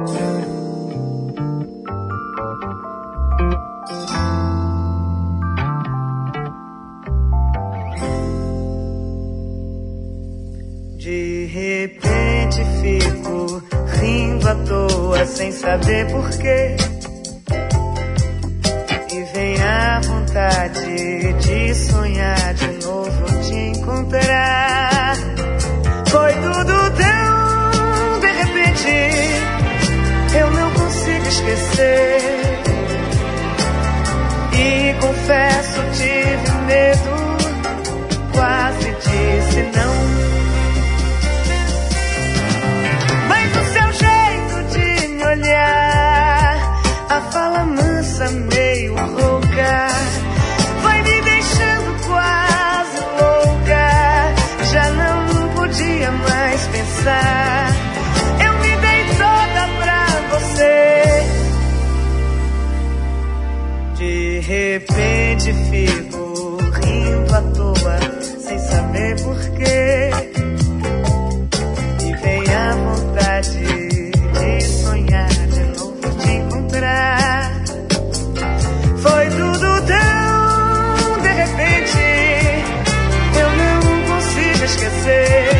De repente fico rindo à toa sem saber porquê. E vem a vontade de sonhar de novo te encontrar. Foi tudo tão de repente, eu não consigo esquecer. E confesso, tive medo, quase disse não. Mas o seu jeito de me olhar, a fala mansa meio rouca, vai me deixando quase louca. Já não podia mais pensar, eu me dei toda pra você. De repente fico rindo à toa, sem saber porquê. E vem a vontade de sonhar de novo te encontrar. Foi tudo tão de repente, eu não consigo esquecer.